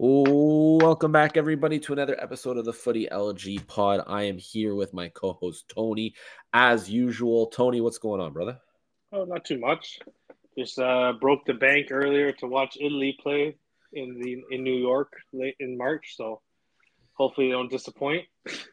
Welcome back, everybody, to another episode of the Footy LG Pod. I am here with my co-host Tony, as usual. Tony, what's going on, brother? Oh, not too much. Just broke the bank earlier to watch Italy play in New York late in March. So hopefully they don't disappoint.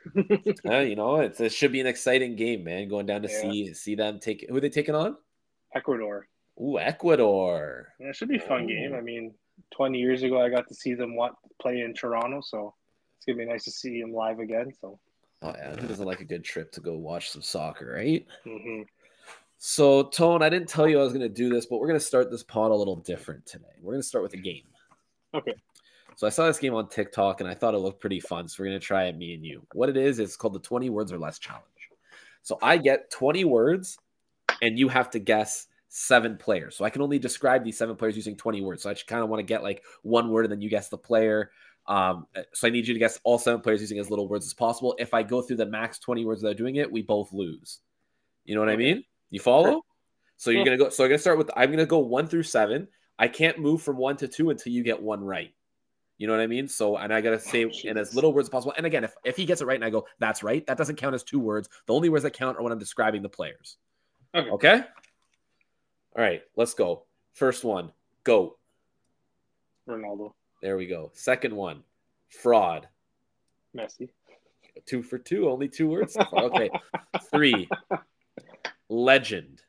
It should be an exciting game, man. Going down to see them take. Who are they taking on? Ecuador. Ooh, Ecuador. Yeah, it should be a fun game. I mean, 20 years ago I got to see them play in Toronto, so it's gonna be nice to see them live again. So. Oh yeah, who doesn't like a good trip to go watch some soccer, right? Mm-hmm. So, Tone, I didn't tell you I was going to do this, but we're going to start this pod a little different today. We're going to start with a game. Okay. So I saw this game on TikTok, and I thought it looked pretty fun, so we're going to try it, me and you. What it is, it's called the 20 words or less challenge. So I get 20 words, and you have to guess 7 players. So I can only describe these 7 players using 20 words. So I kind of want to get like one word, and then you guess the player. So I need you to guess all 7 players using as little words as possible. If I go through the max 20 words without doing it, we both lose. You know what I mean? You follow? Sure. So you're gonna go. So I'm gonna start with. I'm gonna go 1 through 7. I can't move from 1 to 2 until you get 1 right. You know what I mean? So, and I gotta say in as little words as possible. And again, if he gets it right and I go, that's right, that doesn't count as 2 words. The only words that count are when I'm describing the players. Okay. All right, let's go. First one, GOAT. Ronaldo. There we go. Second one, fraud. Messi. 2 for 2. Only 2 words so far. Okay. 3. Legend.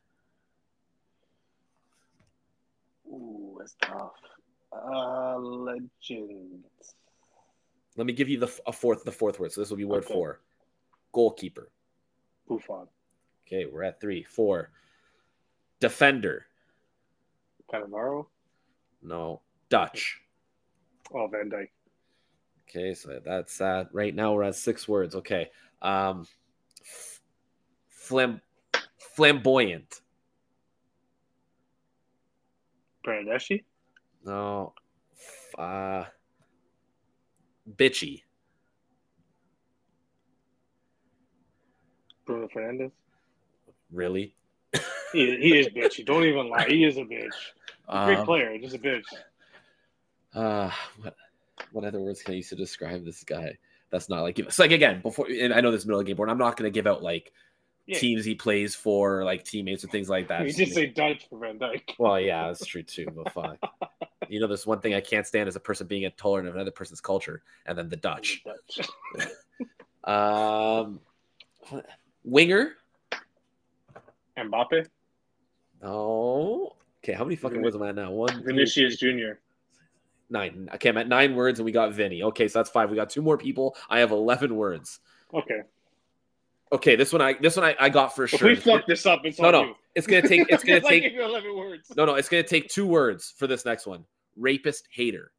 Ooh, that's tough. Legend. Let me give you the fourth word. So this will be word 4. Goalkeeper. Buffon. Okay, we're at 3. 4. Defender. Cannavaro. No. Dutch. Oh, Van Dijk. Okay, so that's that. Right now we're at 6 words. Okay. Flamboyant. Bernardeschi? No. Bitchy. Bruno Fernandes? Really? He is bitchy. Don't even lie. He is a bitch. Great player, just a bitch. What other words can I use to describe this guy? That's not like it's like again before. And I know this middle of the game, but I'm not going to give out like teams he plays for, like teammates or things like that. You just say Dutch for Van Dijk. Well, yeah, that's true too. But fuck, there's one thing I can't stand is a person being intolerant of another person's culture, and then the Dutch. Winger. Mbappe. Oh, okay. How many fucking words am I at now? 1. Vinicius Jr. 9. Okay, I'm at 9 words, and we got Vinny. Okay, so that's 5. We got 2 more people. I have 11 words. Okay, this one I got for sure. If we fuck this up, it's on you. It's gonna take. It's gonna take. Give you 11 words. No, it's gonna take 2 words for this next one. Rapist, hater.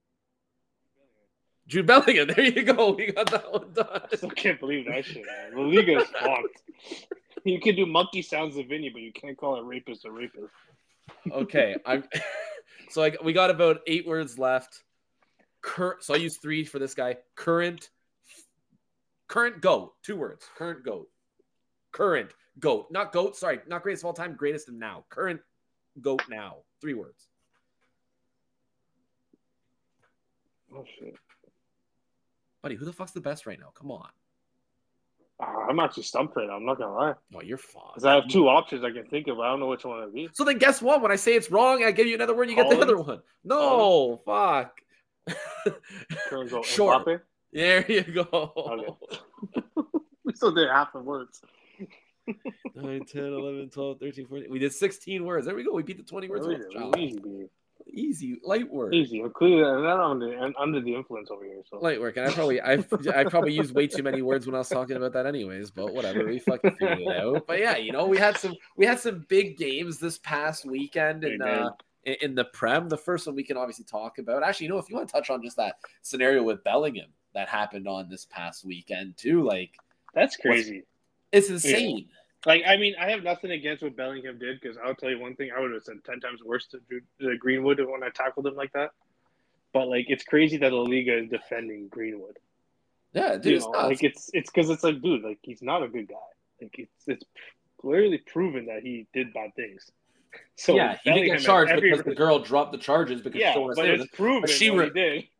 Jude Bellingham. There you go. We got that one done. I still can't believe that shit, man. La Liga is fucked. You can do monkey sounds of Vinny, but you can't call a rapist a rapist. Okay, we got about 8 words left. So I use 3 for this guy. Current GOAT. 2 words. Current GOAT. Current GOAT. Not GOAT. Sorry, not greatest of all time. Greatest of now. Current GOAT now. 3 words. Oh shit, buddy. Who the fuck's the best right now? Come on. I'm actually stumped right now. I'm not gonna lie. Oh, you're fine. Because I have 2 options I can think of. I don't know which one it be. So then guess what? When I say it's wrong, I give you another word. You get the other one. No, fuck. Short. Mbappe? There you go. Okay. We still did half the words. 9, 10, 11, 12, 13, 14. We did 16 words. There we go. We beat the 20 words. Easy, light work. Easy. I'm clearly not under the influence over here. So light work, and I probably used way too many words when I was talking about that, anyways. But whatever, we fucking figured it out. But yeah, we had some big games this past weekend in the Prem. The first one we can obviously talk about. Actually, if you want to touch on just that scenario with Bellingham that happened on this past weekend too, like that's crazy. It's insane. Yeah. Like, I mean, I have nothing against what Bellingham did because I'll tell you one thing. I would have said 10 times worse to Greenwood when I tackled him like that. But, like, it's crazy that La Liga is defending Greenwood. Yeah, dude, it's because it's like, dude, like, he's not a good guy. Like, it's clearly proven that he did bad things. So yeah, he didn't get charged because the girl dropped the charges because but it's proven what he did.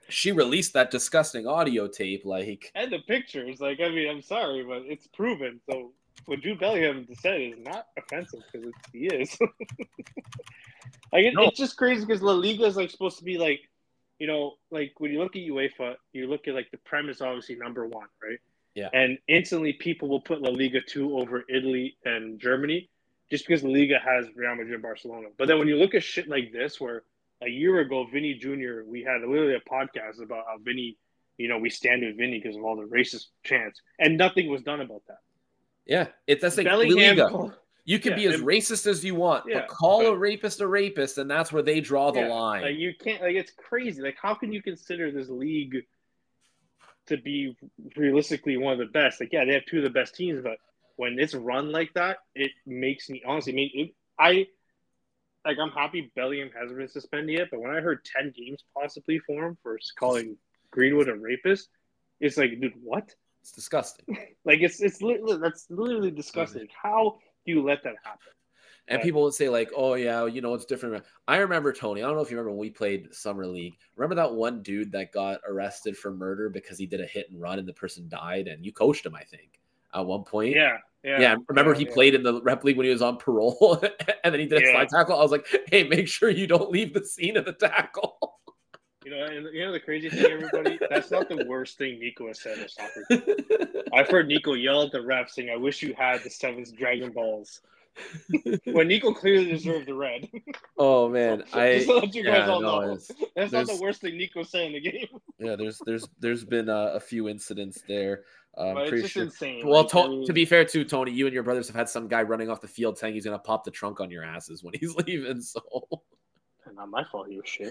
She released that disgusting audio tape, like, And the pictures, like, I mean, I'm sorry, but it's proven. So what Jude Bellingham said is not offensive because he is. Like no, it's just crazy because La Liga is like supposed to be like, like when you look at UEFA, you look at like the Prem is obviously number one, right? yeah, And instantly people will put La Liga 2 over Italy and Germany just because La Liga has Real Madrid and Barcelona. But then when you look at shit like this, where a year ago, Vinny Jr., we had literally a podcast about how Vinny, we stand with Vinny because of all the racist chants, and nothing was done about that. yeah. It's that's like La Bellingham, Liga. You can be as racist as you want, but call a rapist, and that's where they draw the line. Like you can't, like it's crazy. Like how can you consider this league to be realistically one of the best? Like, yeah, they have two of the best teams, but when it's run like that, it makes me honestly I'm happy Bellingham hasn't been suspended yet, but when I heard 10 games possibly for him for calling Greenwood a rapist, it's like, dude, what? It's disgusting. Like that's literally disgusting. How do you let that happen? And people would say like, oh yeah, it's different. I remember, Tony, I don't know if you remember when we played Summer League. Remember that one dude that got arrested for murder because he did a hit and run and the person died, and you coached him, I think, at one point. Yeah. Remember he played in the rep league when he was on parole, and then he did a slide tackle. I was like, hey, make sure you don't leave the scene of the tackle. And the crazy thing, everybody, that's not the worst thing Nico has said in soccer. I've heard Nico yell at the ref saying, "I wish you had the 7th Dragon Balls." When Nico clearly deserved the red. Oh man, just to let you guys all know, that's not the worst thing Nico said in the game. Yeah, there's been a few incidents there. But it's just insane. Well, to be fair too, Tony, you and your brothers have had some guy running off the field saying he's gonna pop the trunk on your asses when he's leaving. So not my fault. You shit.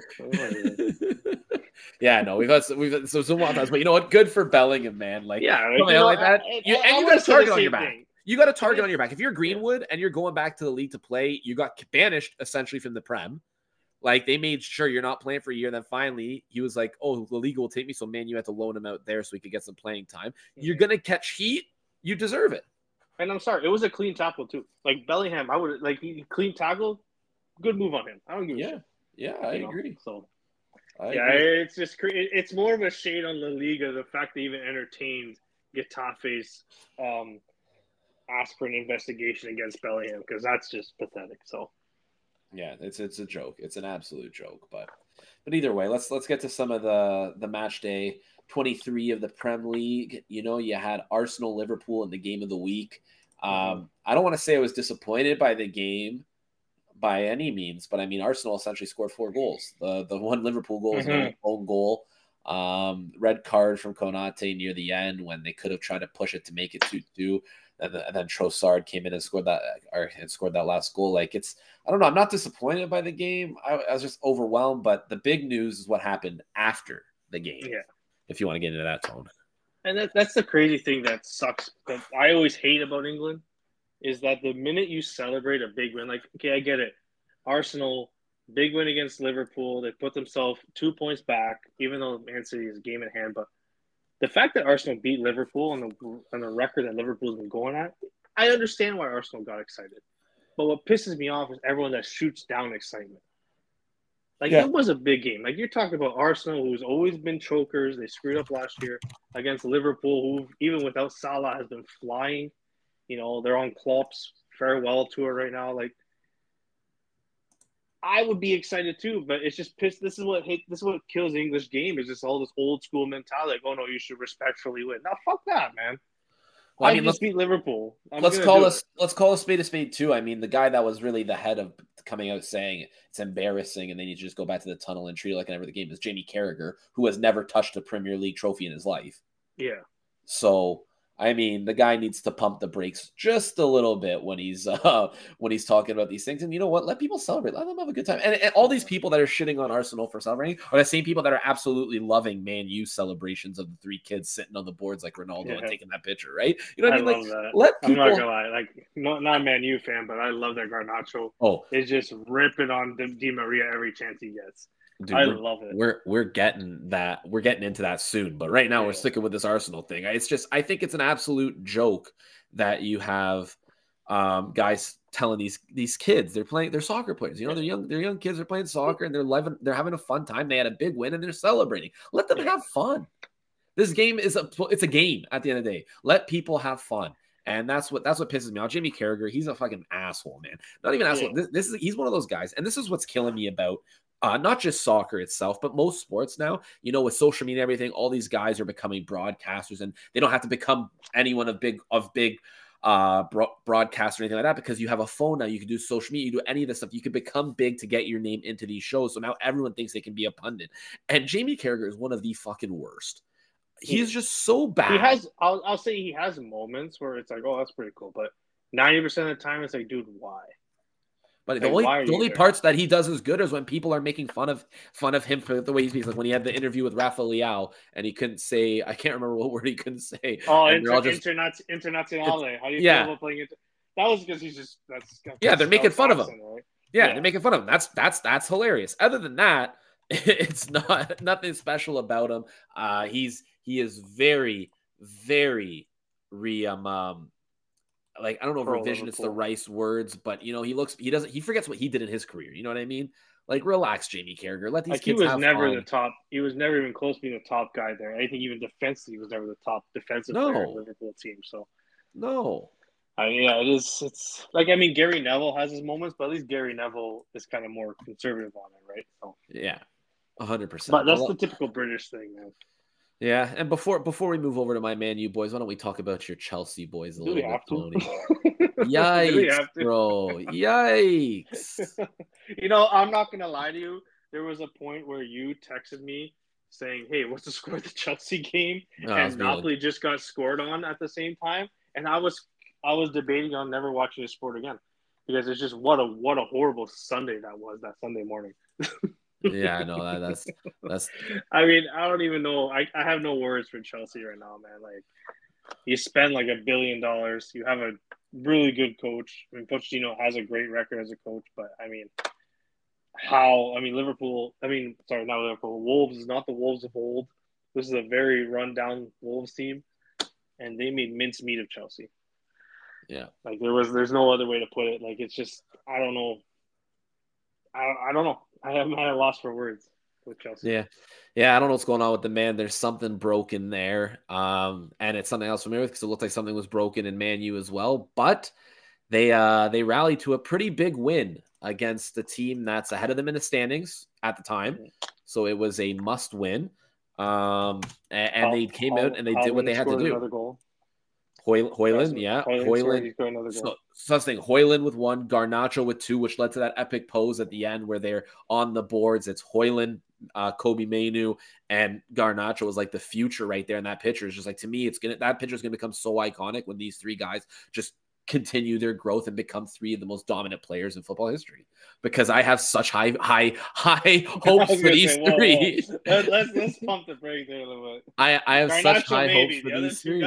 Yeah, no, we've had some wild times, but you know what? Good for Bellingham, man. Like, yeah, like that. You got a target on your back. You got a target on your back. If you're Greenwood and you're going back to the league to play, you got banished essentially from the Prem. Like, they made sure you're not playing for a year. Then finally, he was like, oh, the league will take me. So, man, you had to loan him out there so he could get some playing time. You're going to catch heat. You deserve it. And I'm sorry. It was a clean tackle, too. Like, Bellingham, I would, like, he clean tackle. Good move on him. I don't give a shit. Yeah, I agree. So, it's just, it's more of a shade on La Liga, the fact they even entertained Getafe's ask for an investigation against Bellingham, because that's just pathetic. So, yeah, it's a joke. It's an absolute joke. But either way, let's get to some of the match day 23 of the Prem League. You had Arsenal Liverpool in the game of the week. I don't want to say I was disappointed by the game by any means, but I mean, Arsenal essentially scored 4 goals. The one Liverpool goal was an own goal. Red card from Konate near the end when they could have tried to push it to make it 2-2. And then Trossard came in and scored that last goal. Like, I don't know. I'm not disappointed by the game. I was just overwhelmed. But the big news is what happened after the game. Yeah. If you want to get into that, Tone. And that's the crazy thing that sucks. That I always hate about England is that the minute you celebrate a big win, like, okay, I get it. Arsenal, big win against Liverpool. They put themselves 2 points back, even though Man City is a game in hand. But the fact that Arsenal beat Liverpool on the record that Liverpool's been going at, I understand why Arsenal got excited. But what pisses me off is everyone that shoots down excitement. Like, It was a big game. Like, you're talking about Arsenal, who's always been chokers. They screwed up last year against Liverpool, who, even without Salah, has been flying. They're on Klopp's farewell tour right now. Like, I would be excited too, but it's just pissed. This is what kills the English game, is just all this old school mentality. Like, oh no, you should respectfully win. Now, fuck that, man. Well, I mean, let's beat Liverpool. Let's call a spade a spade too. I mean, the guy that was really the head of coming out saying it's embarrassing and they need to just go back to the tunnel and treat it like never the game is Jamie Carragher, who has never touched a Premier League trophy in his life. Yeah. So, I mean, the guy needs to pump the brakes just a little bit when he's talking about these things. And you know what? Let people celebrate. Let them have a good time. And all these people that are shitting on Arsenal for celebrating are the same people that are absolutely loving Man U celebrations of the 3 kids sitting on the boards like Ronaldo and taking that picture, right? You know what I mean? Love that. Let people... I'm not gonna lie. Like, not a Man U fan, but I love that Garnacho is just ripping on Di Maria every chance he gets. Dude, I love it. We're getting that. We're getting into that soon. But right now we're sticking with this Arsenal thing. I think it's an absolute joke that you have guys telling these kids they're soccer players. You know, they're young kids. They're playing soccer and they're having a fun time. They had a big win and they're celebrating. Let them have fun. This game it's a game at the end of the day. Let people have fun. And that's what pisses me off. Jamie Carragher, he's a fucking asshole, man. Not even asshole. He's one of those guys, and this is what's killing me about not just soccer itself, but most sports now. You know, with social media and everything, all these guys are becoming broadcasters, and they don't have to become anyone of big broadcast or anything like that, because you have a phone now. You can do social media, you do any of this stuff. You can become big to get your name into these shows. So now everyone thinks they can be a pundit, and Jamie Carragher is one of the fucking worst. He's just so bad. He has, I'll say he has moments where it's like, oh, that's pretty cool. But 90% of the time, it's like, dude, why? But the only parts that he does as good is when people are making fun of him for the way he speaks. Like when he had the interview with Rafa Leao and he couldn't say, I can't remember what word he couldn't say. Oh, internazionale. How do you feel about playing it? That was because he's just they're making fun of him. Right? Yeah, they're making fun of him. That's hilarious. Other than that, it's nothing special about him. He is very, very like, I don't know if revisionist the right words, but you know, he forgets what he did in his career. You know what I mean? Like, relax, Jamie Carragher. Let these kids have fun. He was never the top. He was never even close to being the top guy there. I think even defensively, he was never the top defensive player of the Liverpool team. So no. It is. It's like, I mean, Gary Neville has his moments, but at least Gary Neville is kind of more conservative on it, right? So yeah. 100%. But that's the typical British thing, man. Yeah, and before we move over to my Man U boys, why don't we talk about your Chelsea boys a little bit, Tony? Yikes, bro. Yikes. You know, I'm not going to lie to you. There was a point where you texted me saying, hey, what's the score of the Chelsea game? And Napoli just got scored on at the same time. And I was debating on never watching the sport again, because it's just what a horrible Sunday that was, that Sunday morning. Yeah, I know that's. I mean, I don't even know. I have no words for Chelsea right now, man. Like, you spend like $1 billion. You have a really good coach. I mean, Pochettino has a great record as a coach, but I mean, Liverpool. Not Liverpool. Wolves is not the Wolves of old. This is a very run-down Wolves team, and they made mincemeat of Chelsea. Yeah, like there's no other way to put it. Like, it's just, I don't know. I don't know. I am at a loss for words with Chelsea. Yeah. I don't know what's going on with the man. There's something broken there, and it's something else familiar with, because it looked like something was broken in Man U as well. But they rallied to a pretty big win against the team that's ahead of them in the standings at the time. So it was a must win. And they came out and they did what they had to do. Another goal. Højlund, yeah. Højlund. So I was thinking Højlund with one, Garnacho with two, which led to that epic pose at the end where they're on the boards. It's Højlund, Kobe Mainoo, and Garnacho was like the future right there. And that picture is just like, to me, that picture is gonna become so iconic when these three guys just continue their growth and become three of the most dominant players in football history. Because I have such high hopes for these three. Let's pump the brake there a little bit. I have Garnacho, such high hopes for these three.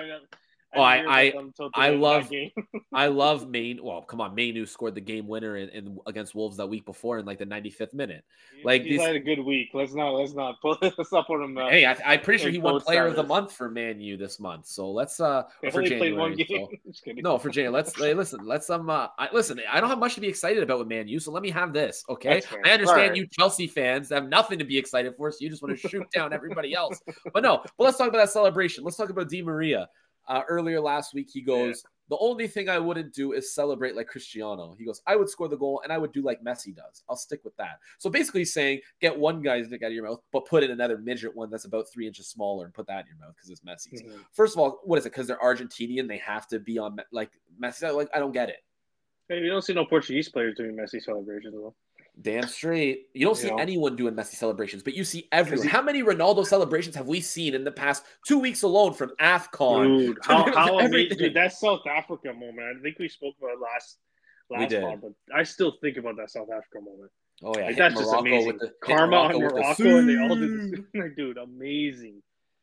I love Maine. Well, come on, Mainoo scored the game winner in against Wolves that week before in like the 95th minute. Like, he's had a good week. Let's not put him. Hey, I'm pretty sure he won Player of the Month for Man U this month. So let's for January. One game. So, no, for January. Listen. I don't have much to be excited about with Man U, so let me have this. Okay, I understand you Chelsea fans have nothing to be excited for, so you just want to shoot down everybody else. But no. But let's talk about that celebration. Let's talk about Di Maria. Earlier last week, he goes, the only thing I wouldn't do is celebrate like Cristiano. He goes, I would score the goal and I would do like Messi does. I'll stick with that. So basically saying, get one guy's dick out of your mouth, but put in another midget one that's about 3 inches smaller and put that in your mouth because it's Messi's. Mm-hmm. First of all, what is it? Because they're Argentinian, they have to be on like Messi. Like, I don't get it. Hey, you don't see no Portuguese players doing Messi celebrations though. Damn straight. You don't see anyone doing Messi celebrations, but you see everyone. How many Ronaldo celebrations have we seen in the past 2 weeks alone, from AFCON? Dude, how amazing. Dude, that South Africa moment. I think we spoke about it last pod, but I still think about that South Africa moment. Oh, yeah. Like, that's just amazing. Karma on Morocco, and they all did this. Like, dude, amazing.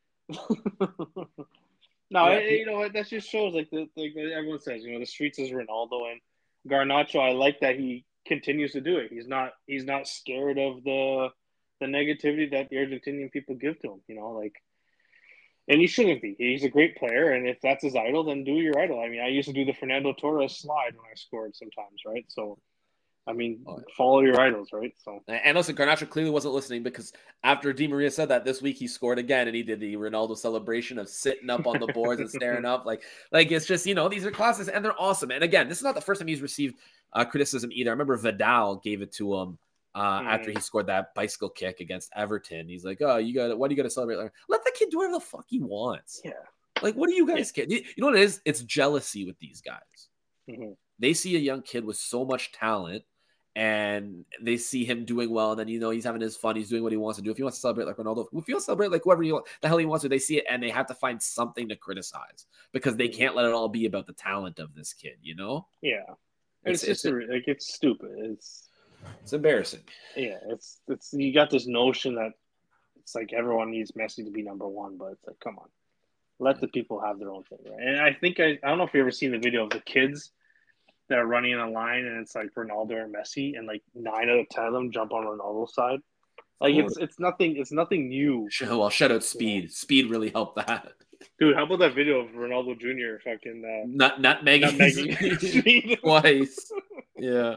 You know what? That just shows, like everyone says, you know, the streets is Ronaldo, and Garnacho, I like that he continues to do it. He's not scared of the negativity that the Argentinian people give to him. You know, like, And he shouldn't be. He's a great player, and if that's his idol, then do your idol. I mean, I used to do the Fernando Torres slide when I scored sometimes, right? So, I mean, follow your idols, right? So, and listen, Garnacho clearly wasn't listening because after Di Maria said that this week, he scored again, and he did the Ronaldo celebration of sitting up on the boards and staring up, like it's just these are classes, and they're awesome. And again, this is not the first time he's received criticism either. I remember Vidal gave it to him. After he scored that bicycle kick against Everton, he's like, "Oh, why do you got to celebrate? Let the kid do whatever the fuck he wants." Yeah. Like, what do you guys care? You know what it is? It's jealousy with these guys. Mm-hmm. They see a young kid with so much talent, and they see him doing well, and then he's having his fun. He's doing what he wants to do. If he wants to celebrate like Ronaldo, if he wants to celebrate like whoever the hell he wants to, they see it and they have to find something to criticize because they can't let it all be about the talent of this kid. Yeah, it's stupid. It's embarrassing. Yeah, it's you got this notion that it's like everyone needs Messi to be number one, but it's like, come on, let the people have their own thing, right? And I think I don't know if you ever seen the video of the kids that are running in a line, and it's like Ronaldo or Messi, and like 9 out of 10 of them jump on Ronaldo's side. Like it's nothing new. Well, shout out Speed. Yeah. Speed really helped that. Dude, how about that video of Ronaldo Jr. fucking nutmegging twice? Yeah.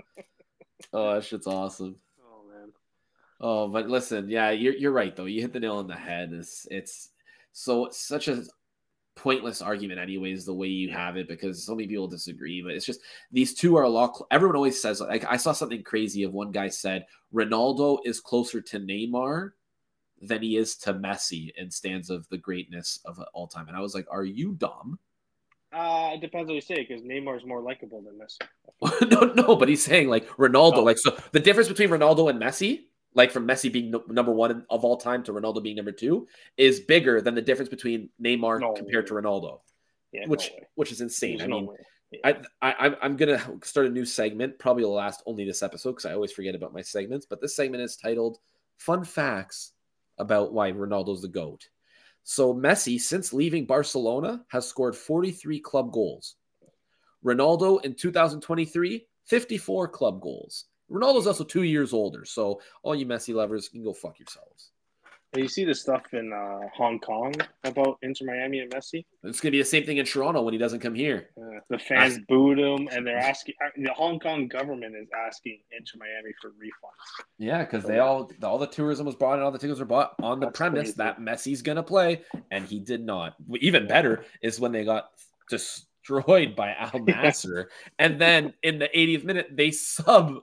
Oh, that shit's awesome. Oh man. Oh, but listen, yeah, you're right though. You hit the nail on the head. It's such a pointless argument anyways, the way you have it, because so many people disagree, but it's just these two are a lot. Everyone always says, like, I saw something crazy of one guy said Ronaldo is closer to Neymar than he is to Messi in stands of the greatness of all time. And I was like, are you dumb? It depends what you say, because Neymar's more likable than Messi. No, but he's saying like Ronaldo, like, so the difference between Ronaldo and Messi, like from Messi being number one of all time to Ronaldo being number two, is bigger than the difference between Neymar compared to Ronaldo, which is insane. I mean, I'm gonna start a new segment, probably will last only this episode because I always forget about my segments. But this segment is titled "Fun Facts About Why Ronaldo's the GOAT." So Messi, since leaving Barcelona, has scored 43 club goals. Ronaldo in 2023, 54 club goals. Ronaldo's also 2 years older, so all you Messi lovers can go fuck yourselves. You see the stuff in Hong Kong about Inter Miami and Messi? It's going to be the same thing in Toronto when he doesn't come here. The fans booed him, and they're asking – the Hong Kong government is asking Inter Miami for refunds. Yeah, because all the tourism was bought and all the tickets were bought on the premise that Messi's going to play, and he did not. Even better is when they got destroyed by Al Nassr, and then in the 80th minute, they sub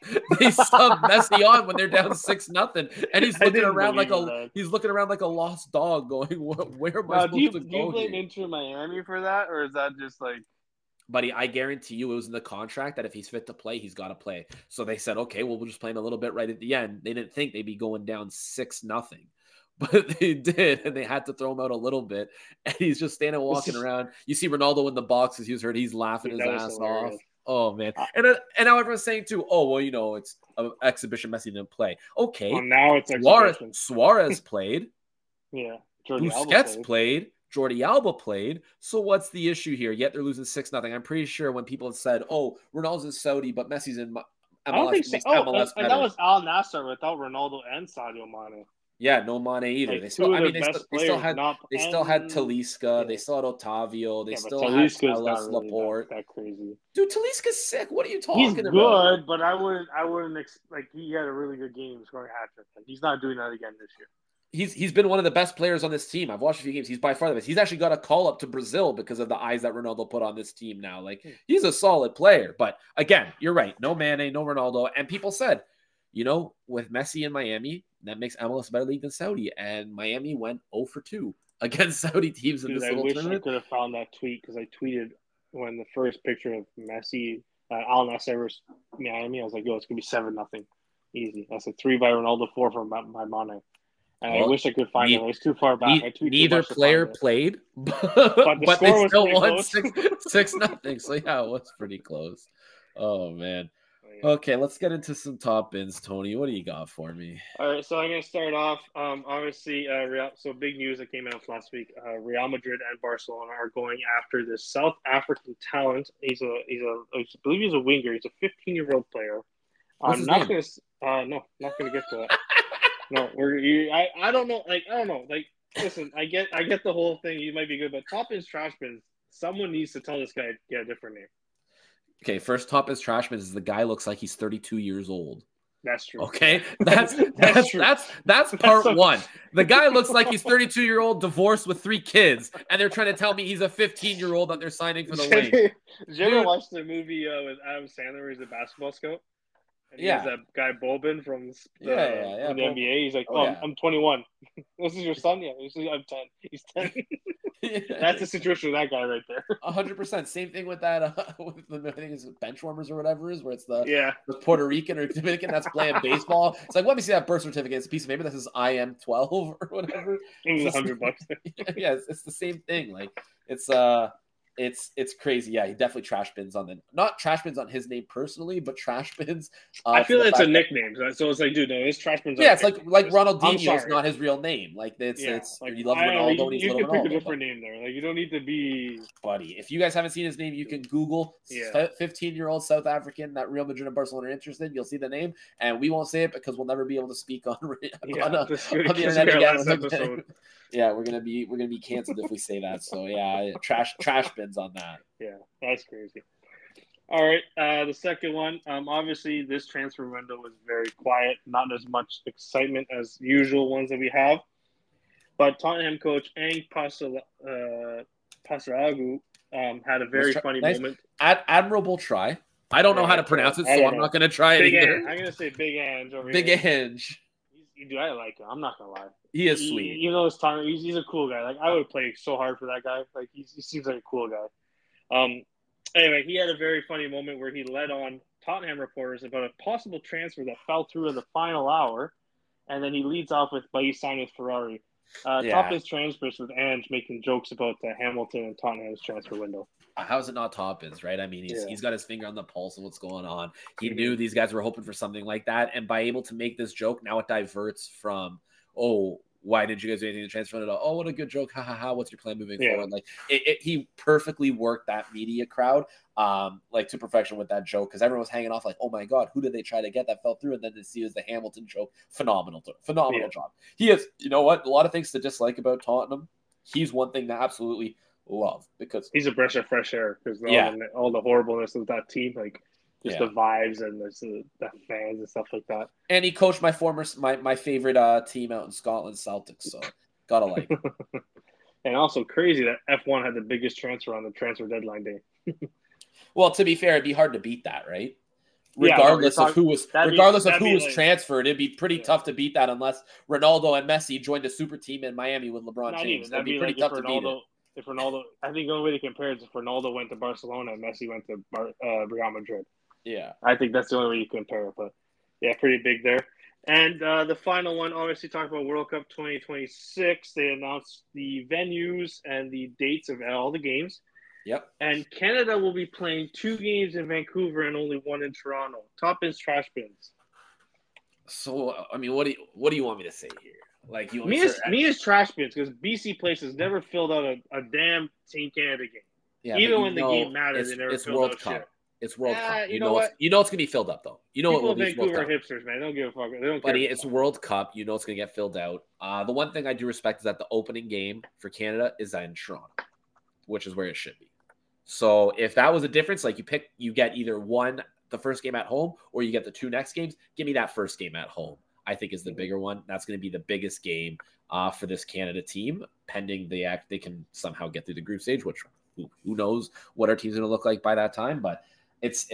Messi on when they're down 6-0, and he's looking around like a lost dog, going, "Where am I supposed to go?" Do you blame Inter Miami for that, or is that just like? Buddy, I guarantee you, it was in the contract that if he's fit to play, he's got to play. So they said, "Okay, well, we'll just play him a little bit right at the end." They didn't think they'd be going down 6-0. But they did, and they had to throw him out a little bit. And he's just standing walking around. You see Ronaldo in the box as he was hurt. He's laughing his ass off. Oh, man. And now everyone's saying, too, oh, well, it's an exhibition. Messi didn't play. Okay. Well, now it's Suarez played. Yeah. Busquets played. Jordi Alba played. So what's the issue here? Yet they're losing 6-0. I'm pretty sure when people have said, oh, Ronaldo's in Saudi, but Messi's in MLS. I don't think so. And that was Al Nassr without Ronaldo and Sadio Mane. Yeah, no Mane either. They still had Talisca. Yeah. They still had Otavio. They still had Ellis Laporte. That crazy. Dude, Talisca's sick. What are you talking about? He's good, but I wouldn't like. He had a really good game, scoring a hat trick. He's not doing that again this year. He's been one of the best players on this team. I've watched a few games. He's by far the best. He's actually got a call up to Brazil because of the eyes that Ronaldo put on this team now. Like, he's a solid player. But again, you're right. No Mane, no Ronaldo. And people said, with Messi in Miami, that makes MLS a better league than Saudi. And Miami went 0-2 against Saudi teams in this little tournament. I wish I could have found that tweet because I tweeted when the first picture of Messi, Al Nassr versus Miami. I was like, it's going to be 7-0. Easy. I said 3 by Ronaldo, 4 from my Mane. And I wish I could find it. It was too far back. Neither player played, but they still won 6-0. So, yeah, it was pretty close. Oh, man. Okay, let's get into some top bins, Tony. What do you got for me? All right, so I'm going to start off. Obviously, so big news that came out last week. Real Madrid and Barcelona are going after this South African talent. I believe he's a winger. He's a 15-year-old player. I'm not going to. No, not going to get to that. No, I don't know. I don't know. listen, I get the whole thing. You might be good, but top is trash bins. Someone needs to tell this guy to get a different name. Okay, first top is Trashman is the guy looks like he's 32 years old. That's true. Okay, That's true. that's part one. The guy looks like he's 32-year-old, divorced with 3 kids, and they're trying to tell me he's a 15-year-old that they're signing for the wing. Did you ever watch the movie with Adam Sandler? Where he's a basketball scout. And he has that guy Bobin from the NBA. He's like, I'm 21. This is your son? Yeah. I'm 10. He's 10. That's the situation with that guy right there. 100%. Same thing with that. With the, I think it's Benchwarmers or whatever it is, where it's the Puerto Rican or Dominican that's playing baseball. It's like, let me see that birth certificate. It's a piece of paper that says I am 12 or whatever. It was $100. Yeah, it's the same thing. Like it's crazy. Yeah, he definitely trash bins on not trash bins on his name personally, but trash bins. I feel it's a nickname, so it's like, dude, no, it's trash bins. Yeah, it's like Ronaldinho is not his real name. Like it's like, you love Ronaldo. You can pick a different name there. Like you don't need to be buddy. If you guys haven't seen his name, you can Google 15-year-old South African that Real Madrid and Barcelona are interested. You'll see the name, and we won't say it because we'll never be able to speak on the internet again. Yeah, we're gonna be canceled if we say that. So yeah, trash bins on that. Yeah, that's crazy. All right, the second one. Obviously, this transfer window was very quiet, not as much excitement as usual ones that we have. But Tottenham coach Ang Pasaragou had a very funny moment. Admirable try. I don't know how to pronounce it, so I'm not going to try it either. I'm going to say Big Ange over here. Big Ange. Dude, I like him. I'm not going to lie. He is sweet. You know his time. He's a cool guy. Like, I would play so hard for that guy. Like, he seems like a cool guy. Anyway, he had a very funny moment where he led on Tottenham reporters about a possible transfer that fell through in the final hour, and then he leads off with, but he signed with Ferrari. Top his transfers with Ange making jokes about the Hamilton and Tottenham's transfer window. How is it not top ins, right? I mean, he's got his finger on the pulse of what's going on. He knew these guys were hoping for something like that, and by able to make this joke, now it diverts from, why did you guys do anything to transfer window? Oh, what a good joke. Ha ha ha. What's your plan moving forward? Like he perfectly worked that media crowd like to perfection with that joke, because everyone was hanging off like, oh my God, who did they try to get that fell through? And then to see it was the Hamilton joke. Phenomenal job. He is, you know what? A lot of things to dislike about Tottenham. He's one thing to absolutely love because he's a breath of fresh air because all the horribleness of that team, like just the vibes and the fans and stuff like that. And he coached my favorite team out in Scotland, Celtics. So gotta like. And also crazy that F1 had the biggest transfer on the transfer deadline day. Well, to be fair, it'd be hard to beat that, right? Regardless of who was transferred, it'd be pretty tough to beat that unless Ronaldo and Messi joined a super team in Miami with LeBron James. That'd be pretty tough to beat it. If Ronaldo, I think the only way to compare is if Ronaldo went to Barcelona and Messi went to Real Madrid. Yeah. I think that's the only way you can compare it. But, yeah, pretty big there. And the final one, obviously, talking about World Cup 2026. They announced the venues and the dates of all the games. Yep. And Canada will be playing 2 games in Vancouver and only 1 in Toronto. Top bins, trash bins. So, I mean, what do you want me to say here? Like me is trash bins because BC Place has never filled out a damn Team Canada game. Yeah, even when the game matters, they never filled World out Cup. shit. It's World Cup. You know it's gonna be filled up though. You know people what will in Vancouver are hipsters, man. They don't give a fuck. They don't care. Buddy, it's World Cup. You know it's gonna get filled out. The one thing I do respect is that the opening game for Canada is in Toronto, which is where it should be. So if that was a difference, like you get either the first game at home, or you get the 2 next games. Give me that first game at home. I think is the bigger one. That's going to be the biggest game for this Canada team, pending they can somehow get through the group stage, which who knows what our team's going to look like by that time. But it's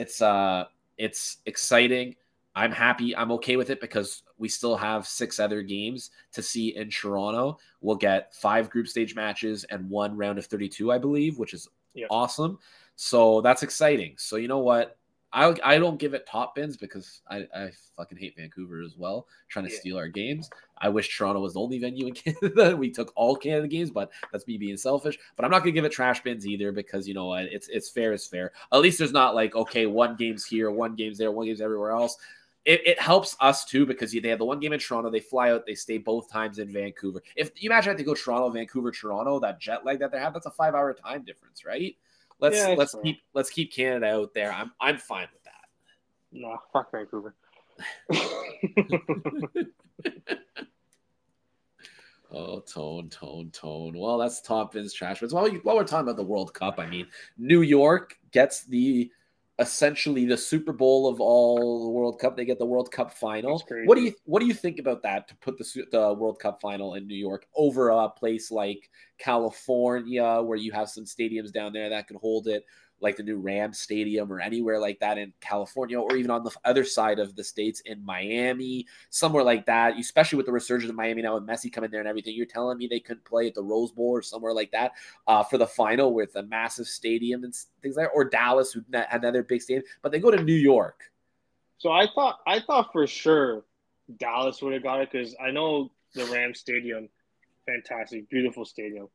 exciting. I'm happy. I'm okay with it because we still have 6 other games to see in Toronto. We'll get 5 group stage matches and 1 round of 32, I believe, which is awesome. So that's exciting. So you know what? I don't give it top bins because I fucking hate Vancouver as well, trying to steal our games. I wish Toronto was the only venue in Canada. We took all Canada games, but that's me being selfish. But I'm not going to give it trash bins either because, you know what, it's fair is fair. At least there's not like, okay, 1 game's here, 1 game's there, 1 game's everywhere else. It helps us too because they have the 1 game in Toronto, they fly out, they stay both times in Vancouver. If you imagine having to go Toronto, Vancouver, Toronto, that jet lag that they have, that's a 5-hour time difference, right? Let's keep Canada out there. I'm fine with that. No, fuck Vancouver. Oh, tone. Well, that's top Vince trash. But while we're talking about the World Cup, I mean, New York gets essentially the Super Bowl of all the World Cup. They get the World Cup That's final. crazy. What do you think about that, to put the World Cup final in New York over a place like California, where you have some stadiums down there that can hold it, like the new Rams Stadium, or anywhere like that in California, or even on the other side of the states in Miami, somewhere like that, especially with the resurgence of Miami now with Messi coming there and everything. You're telling me they couldn't play at the Rose Bowl or somewhere like that for the final with a massive stadium and things like that, or Dallas, who had another big stadium, but they go to New York. So I thought for sure Dallas would have got it because I know the Rams Stadium, fantastic, beautiful stadium.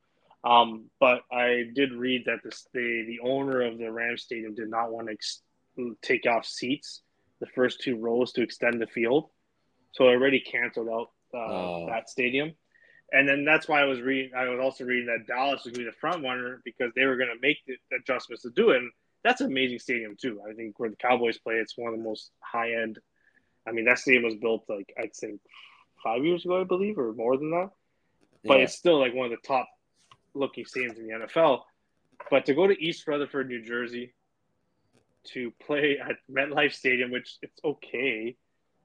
But I did read that the owner of the Rams Stadium did not want to take off seats, the first two rows, to extend the field, so it already canceled out that stadium. And then that's why I was reading. I was also reading that Dallas was going to be the front runner because they were going to make the adjustments to do it. And that's an amazing stadium too. I think where the Cowboys play, it's one of the most high end. I mean, that stadium was built like I'd say 5 years ago, I believe, or more than that. But Yeah. it's still like one of the top looking stadiums in the NFL. But to go to East Rutherford, New Jersey, to play at MetLife Stadium, which it's okay.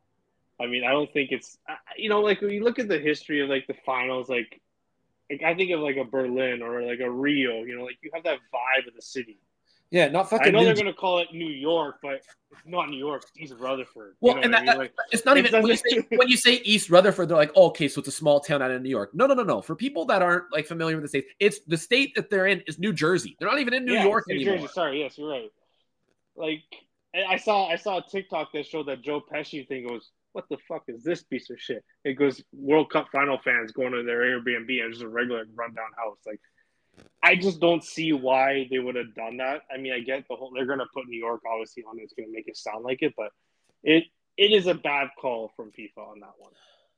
I mean, I don't think it's like when you look at the history of like the finals, like I think of like a Berlin or like a Rio, like you have that vibe of the city. Yeah, not I fucking know New. they're gonna call it New York, but it's not New York. It's East Rutherford. You Well, know and what I mean? Like it's not even when you say East Rutherford, they're like, oh, okay, so it's a small town out of New York. No. For people that aren't like familiar with the state, it's the state that they're in is New Jersey. They're not even in New yeah, York it's New anymore. Jersey. Sorry, yes, you're right. Like I saw a TikTok that showed that Joe Pesci thing goes, what the fuck is this piece of shit? It goes World Cup final fans going to their Airbnb and just a regular rundown house. Like I just don't see why they would have done that. I mean, I get the whole they're gonna put New York obviously on it. It's gonna make it sound like it, but it is a bad call from FIFA on that one.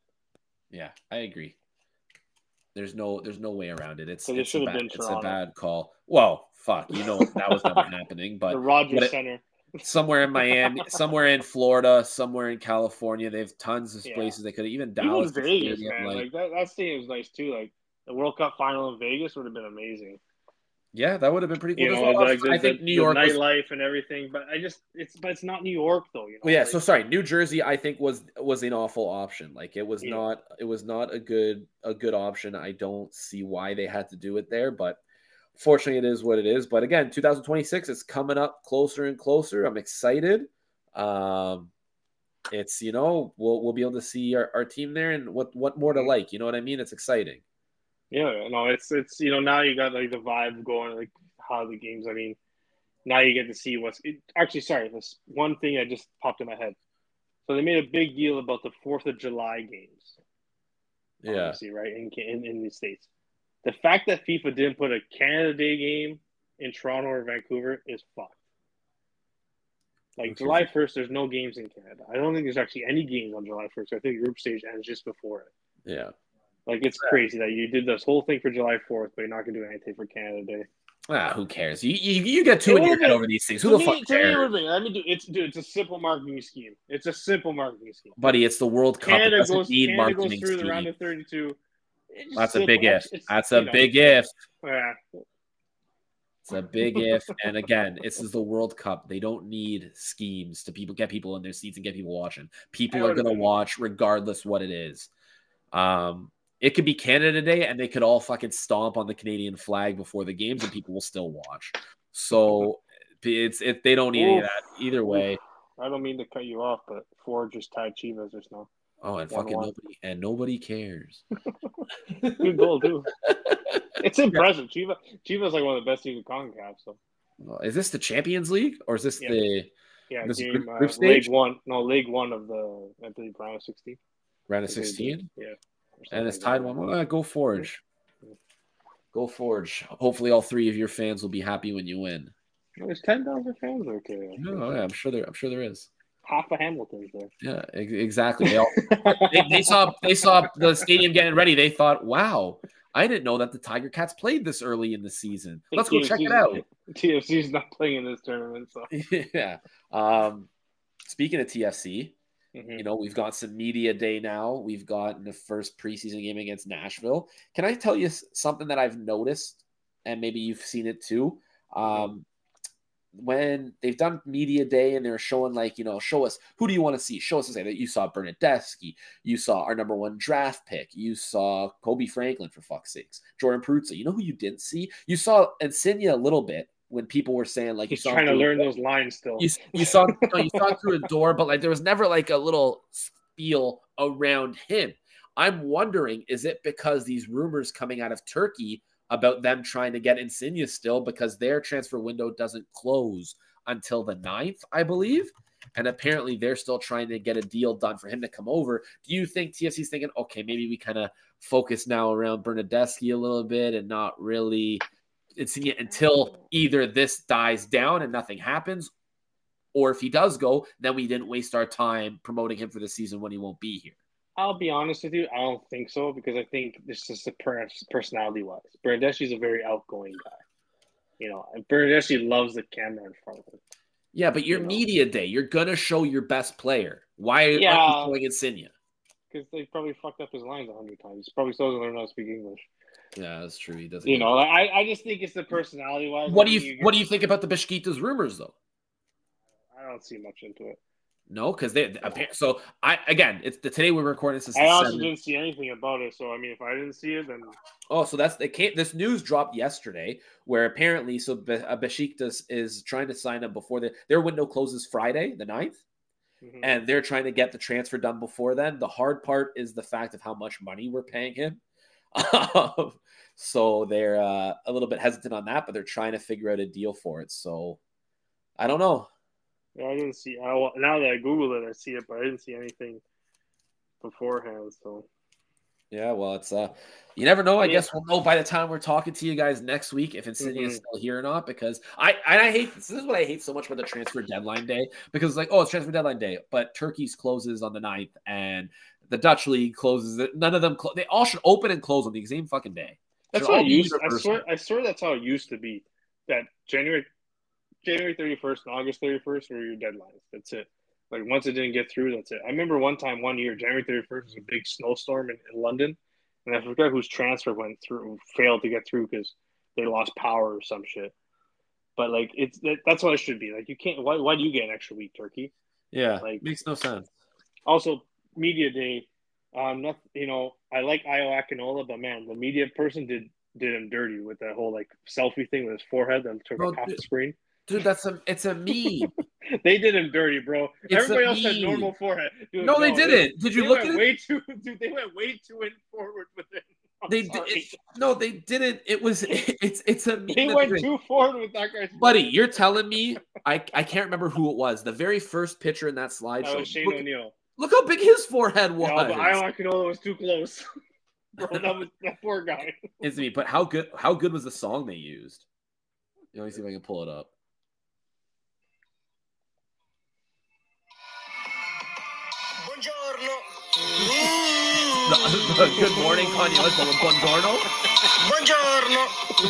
Yeah, I agree. There's no way around it. It's Because it should have been it's a Toronto. bad call. Well, fuck, that was never happening. The But Rogers Center. somewhere in Miami, somewhere in Florida, somewhere in California, they have tons of Yeah. places they could even Even Dallas Vegas, Stadium, man. like. Like that stadium's nice too. Like the World Cup final in Vegas would have been amazing. Yeah, that would have been pretty cool. You There's a know, lot of, like I think New the York was. nightlife and everything. But it's not New York though, Well, yeah, like so sorry. New Jersey, I think was an awful option. Like it was yeah. not a good option. I don't see why they had to do it there, but fortunately, it is what it is. But again, 2026 is coming up closer and closer. I'm excited. It's we'll be able to see our team there, and what more to Mm-hmm. like. You know what I mean? It's exciting. Yeah, no, it's now you got like the vibe going, like how the games. I mean, now you get to see actually. Sorry, this one thing that just popped in my head. So they made a big deal about the 4th of July games. Yeah. Obviously, right in the States. The fact that FIFA didn't put a Canada Day game in Toronto or Vancouver is fucked. Like July 1st, there's no games in Canada. I don't think there's actually any games on July 1st. I think the group stage ends just before it. Yeah. Like it's crazy that you did this whole thing for July 4th, but you're not gonna do anything for Canada Day. Who cares? You get too in your head over these things. Who the fuck cares? It's a simple marketing scheme. It's a simple marketing scheme. Buddy, it's the World Cup. It doesn't need Canada goes marketing through the scheme. round of 32. That's a big if. That's a big if. Yeah. It's a big if. And again, this is the World Cup. They don't need schemes to get people in their seats and get people watching. People are going to watch regardless what it is. It could be Canada Day and they could all fucking stomp on the Canadian flag before the games and people will still watch. So if they don't need any of that either way. I don't mean to cut you off, but Ford just tied Chivas just now. Oh, and fucking nobody cares. Good goal too. It's impressive. Chivas is like one of the best teams in CONCACAF. So, is this the Champions League or is this the game group stage? League one of the I believe round of 16. Round of 16? Yeah. And it's tied 1-1. Go Forge. Go Forge. Hopefully, all three of your fans will be happy when you win. There's 10,000 fans there too. No, yeah, I'm sure there is. Half of Hamilton's there. Yeah, exactly. They saw the stadium getting ready. They thought, "Wow, I didn't know that the Tiger Cats played this early in the season. Let's go check it out." TFC's not playing in this tournament, so yeah. Speaking of TFC, Mm-hmm. We've got some media day now. We've got the first preseason game against Nashville. Can I tell you something that I've noticed, and maybe you've seen it too? Mm-hmm. When they've done media day and they're showing show us who do you want to see? Show us to say that you saw Bernadeschi, you saw our number one draft pick, you saw Kobe Franklin for fuck's sakes, Jordan Peruzza. You know who you didn't see? You saw Insigne a little bit when people were saying like you He's saw him trying to through learn those lines still. you saw you saw through a door, but like there was never like a little spiel around him. I'm wondering, is it because these rumors coming out of Turkey about them trying to get Insigne still because their transfer window doesn't close until the 9th, I believe. And apparently they're still trying to get a deal done for him to come over. Do you think TFC's thinking, okay, maybe we kind of focus now around Bernadeschi a little bit and not really Insigne until either this dies down and nothing happens, or if he does go, then we didn't waste our time promoting him for the season when he won't be here? I'll be honest with you, I don't think so because I think this is the personality wise. Bernadeschi's a very outgoing guy. And Bernadeschi loves the camera in front of him. Yeah, but your media day, you're gonna show your best player. Why aren't you showing Insigne? Because they probably fucked up his lines 100 times. He probably still doesn't learn how to speak English. Yeah, that's true. He doesn't. I just think it's the personality wise. What do you think about the Besiktas rumors though? I don't see much into it. No, because it's today we're recording this. I also didn't see anything about it, so I mean, if I didn't see it, then this news dropped yesterday, where apparently Besiktas is trying to sign him before their window closes Friday the 9th, and they're trying to get the transfer done before then. The hard part is the fact of how much money we're paying him. So they're a little bit hesitant on that, but they're trying to figure out a deal for it. So I don't know. Yeah, I didn't see. Now that I Googled it, I see it, but I didn't see anything beforehand. So yeah, well, it's you never know. I guess we'll know by the time we're talking to you guys next week if Insigne is still here or not. Because I hate this is what I hate so much about the transfer deadline day, because it's like, oh, it's transfer deadline day, but Turkey's closes on the 9th and the Dutch league closes. None of them they all should open and close on the same fucking day. That's what it used. I swear that's how it used to be. That January 31st and August 31st were your deadlines. That's it. Like once it didn't get through, that's it. I remember one year, January 31st was a big snowstorm in London, and I forgot whose transfer failed to get through because they lost power or some shit. But like that's what it should be. Like you can't. Why do you get an extra week, Turkey? Yeah, like makes no sense. Also, media day. I like Ayo Akinola, but man, the media person did him dirty with that whole like selfie thing with his forehead that took up half the screen. Dude, it's a meme. They did him dirty, bro. Everybody else had normal forehead. Dude, no, they didn't. Did you look at it? They went way too forward with it. They didn't. It's a meme. They went too forward with that guy. Buddy, you're telling me I can't remember who it was. The very first picture in that slideshow. That was Shane O'Neill. Look how big his forehead was. No, but Ayo Akinola was too close. Bro, that poor guy. It's me, but how good was the song they used? Let me see if I can pull it up. Good morning, Kanye. Let's go with buongiorno. Buongiorno.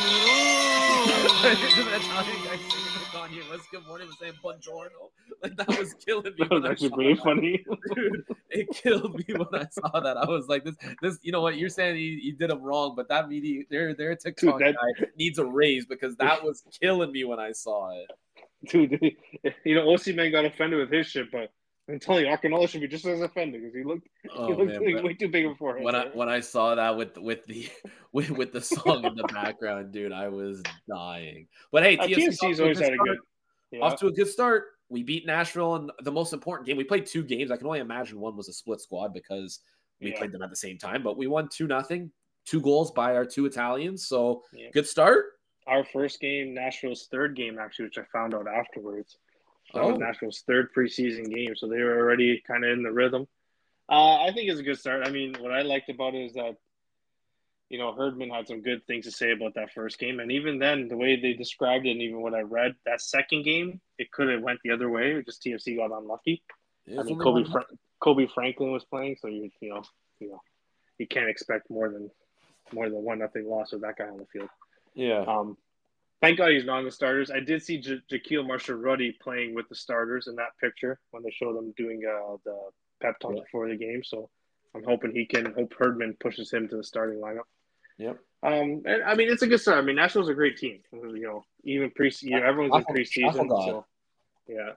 That's how you guys sing it, Kanye West. Good morning, was saying buongiorno. Like that was killing me. That was actually pretty funny. Dude, it killed me when I saw that. I was like, this. You know what? You're saying you did him wrong, but that media, their TikTok guy needs a raise because that was killing me when I saw it. Dude, Osimhen got offended with his shit, but I'm telling you, Akinola should be just as offended because he looked way too big before him. When I saw that with the song in the background, dude, I was dying. But hey, TFC's always had a good off to a good start. We beat Nashville in the most important game. We played 2 games. I can only imagine one was a split squad because we played them at the same time. But we won 2-0, 2 goals by our 2 Italians. So good start. Our first game, Nashville's third game, actually, which I found out afterwards. That was Nashville's third preseason game, so they were already kind of in the rhythm. I think it's a good start. I mean, what I liked about it is that, Herdman had some good things to say about that first game. And even then, the way they described it and even what I read, that second game, it could have went the other way. Just TFC got unlucky. I mean, Kobe Franklin was playing, so you can't expect more than 1-0 loss with that guy on the field. Yeah. Thank God he's not in the starters. I did see Jahkeele Marshall-Rutty playing with the starters in that picture when they showed him doing pep talk before the game. So I'm hoping hope Herdman pushes him to the starting lineup. Yep. And I mean, it's a good start. I mean, Nationals are a great team. You know, even everyone's in preseason. So yeah,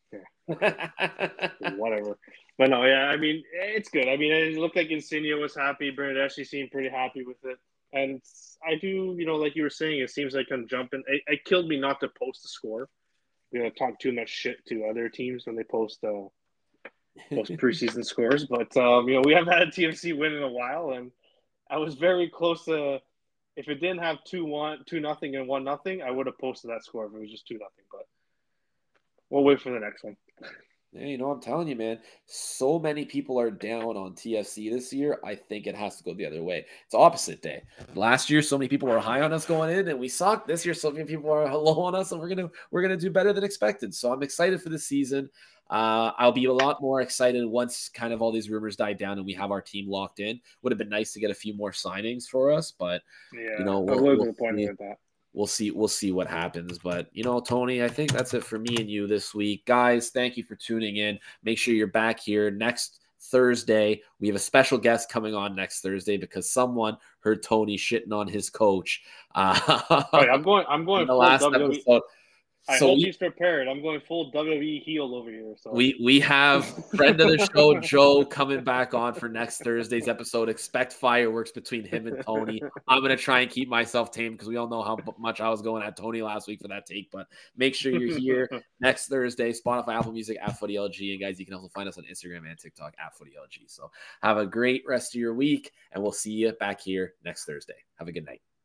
whatever. But no, yeah, I mean, it's good. I mean, it looked like Insigne was happy. Bernardeschi seemed pretty happy with it. And I do, you know, like you were saying, it seems like I'm jumping. It killed me not to post the score. You know, talk too much shit to other teams when they post those preseason scores. But you know, we haven't had a TFC win in a while, and I was very close to. If it didn't have 2-1, 2-0, and 1-0, I would have posted that score if it was just 2-0. But we'll wait for the next one. Hey, you know, I'm telling you, man, so many people are down on TFC this year. I think it has to go the other way. It's opposite day. Last year, so many people were high on us going in, and we sucked. This year, so many people are low on us, and we're gonna do better than expected. So I'm excited for the season. I'll be a lot more excited once kind of all these rumors die down and we have our team locked in. Would have been nice to get a few more signings for us, but yeah, you know, we'll disappointed with that. We'll see what happens. But, you know, Tony, I think that's it for me and you this week. Guys, thank you for tuning in. Make sure you're back here next Thursday. We have a special guest coming on next Thursday because someone heard Tony shitting on his coach. Right, I'm going in the full last WWE. episode. I hope he's prepared. I'm going full WWE heel over here. So we have friend of the show Joe coming back on for next Thursday's episode. Expect fireworks between him and Tony. I'm gonna try and keep myself tame because we all know how much I was going at Tony last week for that take. But make sure you're here next Thursday. Spotify, Apple Music at FootyLG, and guys, you can also find us on Instagram and TikTok at FootyLG. So have a great rest of your week, and we'll see you back here next Thursday. Have a good night.